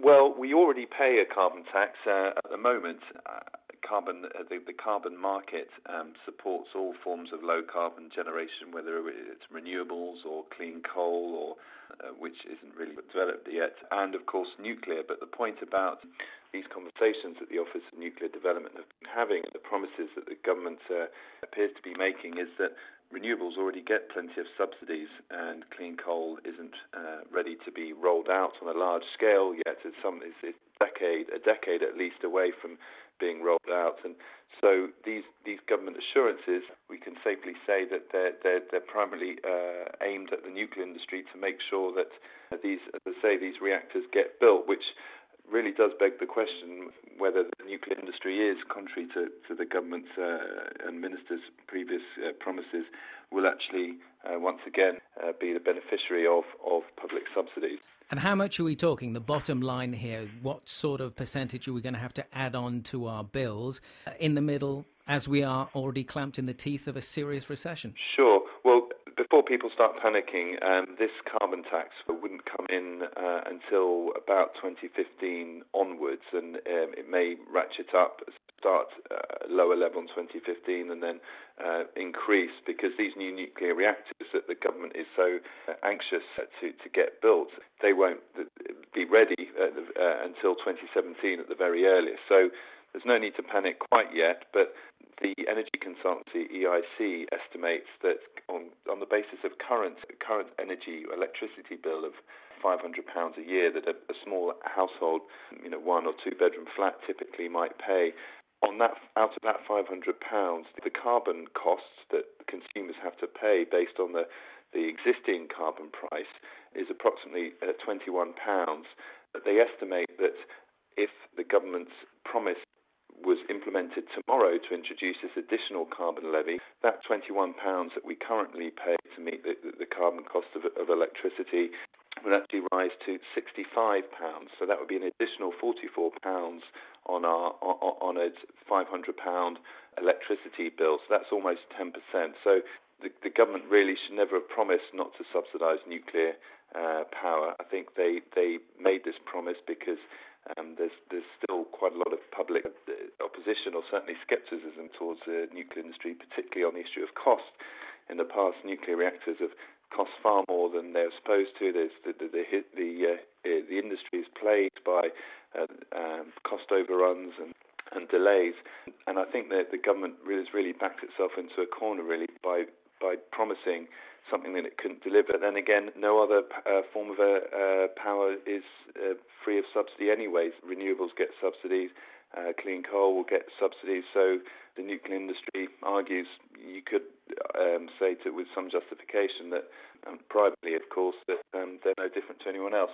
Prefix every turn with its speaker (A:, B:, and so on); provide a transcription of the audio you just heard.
A: Well, we already pay a carbon tax at the moment. The carbon market supports all forms of low carbon generation, whether it's renewables or clean coal, or which isn't really developed yet, and of course nuclear. But the point about these conversations that the Office of Nuclear Development have been having, and the promises that the government appears to be making, is that renewables already get plenty of subsidies, and clean coal isn't ready to be rolled out on a large scale yet. It's a decade at least away from being rolled out, and so these government assurances, we can safely say that they're primarily aimed at the nuclear industry to make sure that these reactors get built, which really does beg the question whether the nuclear industry is, contrary to the government's and ministers' previous promises, will actually once again be the beneficiary of public subsidies.
B: And how much are we talking? The bottom line here, what sort of percentage are we going to have to add on to our bills in the middle, as we are already clamped in the teeth of a serious recession?
A: Sure. Well, before people start panicking, this carbon tax wouldn't come in until about 2015 onwards, and it may ratchet up, start lower level in 2015 and then increase, because these new nuclear reactors that the government is so anxious to get built, they won't be ready until 2017 at the very earliest. So there's no need to panic quite yet, but the energy consultancy EIC estimates that on the basis of current electricity bill of £500 a year that a small household, one or two bedroom flat typically might pay, out of that £500, the carbon costs that consumers have to pay based on the existing carbon price is approximately £21. But they estimate that if the government's promise was implemented tomorrow to introduce this additional carbon levy, that £21 that we currently pay to meet the carbon cost of electricity would actually rise to £65. So that would be an additional £44 on a £500 electricity bill. So that's almost 10%. So the government really should never have promised not to subsidise nuclear power. I think they made this promise because there's still quite a lot of public opposition, or certainly scepticism, towards the nuclear industry, particularly on the issue of cost. In the past, nuclear reactors have cost far more than they're supposed to. The industry is plagued by cost overruns and delays, and I think that the government has really backed itself into a corner, really, by promising something that it couldn't deliver. Then again, no other form of power is free of subsidy anyways. Renewables get subsidies, clean coal will get subsidies, so the nuclear industry argues, you could say with some justification that privately, of course, that they're no different to anyone else.